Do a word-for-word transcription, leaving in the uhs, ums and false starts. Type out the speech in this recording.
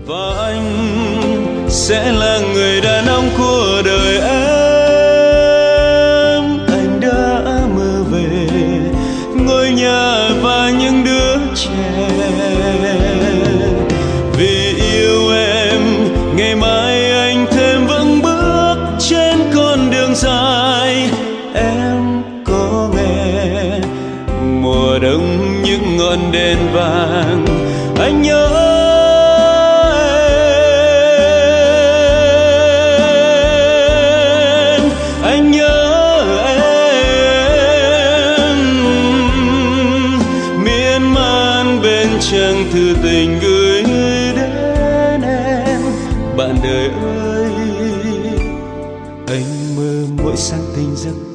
Và anh sẽ là người đàn ông của đời em. Anh đã mơ về ngôi nhà và những đứa trẻ. Vì yêu em, ngày mai anh thêm vững bước trên con đường dài. Em có nghe mùa đông những ngọn đèn vàng, anh nhớ em, anh nhớ em. Miên man bên trang thư tình gửi đến em. Bạn đời ơi, anh mơ mỗi sáng tỉnh giấc